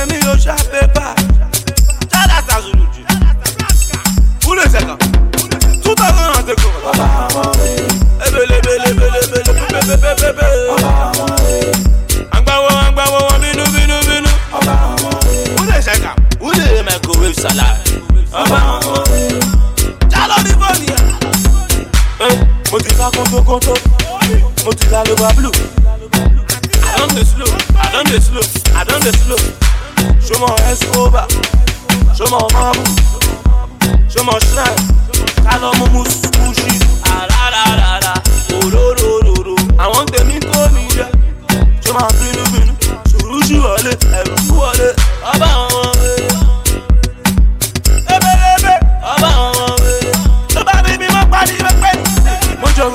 me your sharp paper. Chala Sazuluji. Who the second? 2000 take over. Angbawo, binu. Who the second? Who the microwave salad? Chalo di funny. Motiva konto. Motiva loba blue. I done the slow. Show my Escobar. Show my Mamu. Show my Shrine. Kalo Mumu Sushi. I want them in Korea. Show my binu. Surushi wale. Eruku wale. Aba wale. Ebe. Aba wale. Soba baby my body back. Mojo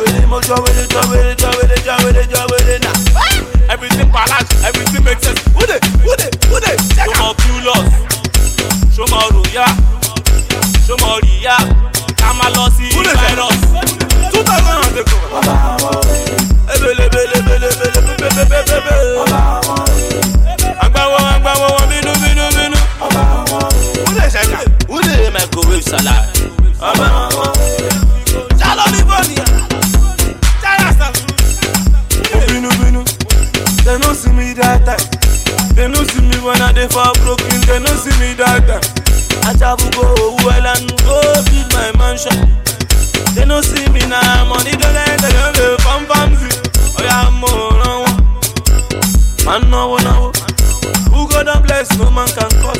wele na. Everything balance, everything makes sense. Who they? Show more Pulos, show more Roya, show more Ria, Kamalosi, virus. 2000 take over. Angbawo, binu. Who they microwave salad? Chalo di funny. Binu. They don't see me that time. They don't see me when I dey for broken. They don't see me that time. I travel go well and go build my mansion. They don't see me now. Money don't let them come fancy. Oh yeah, more man no. Who God don't bless, no man can cut.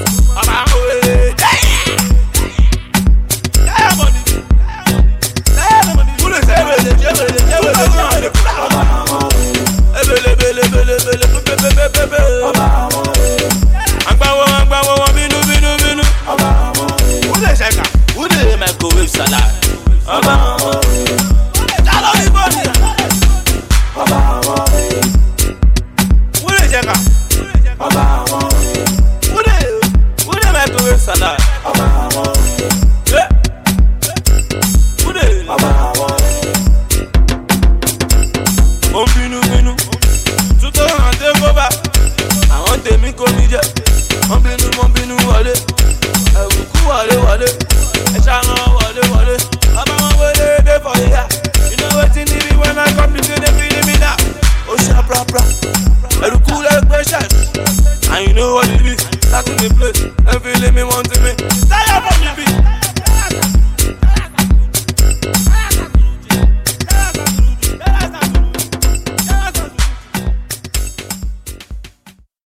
Angbawo, binu. Who the second? Who the microwave salad? Chalo di funny. Who the second? Who the microwave salad? Yeah. Who the? Binu. 2000 take over. I want them in comedy. Binu wale. Eruku wale. Eshana wale. Aba wale dey for ya. You know wetin it be when I come to the feeling me now. Oh sha pra. Eruku like precious. And you know what it is. Start to the place. And feeling me wanting me.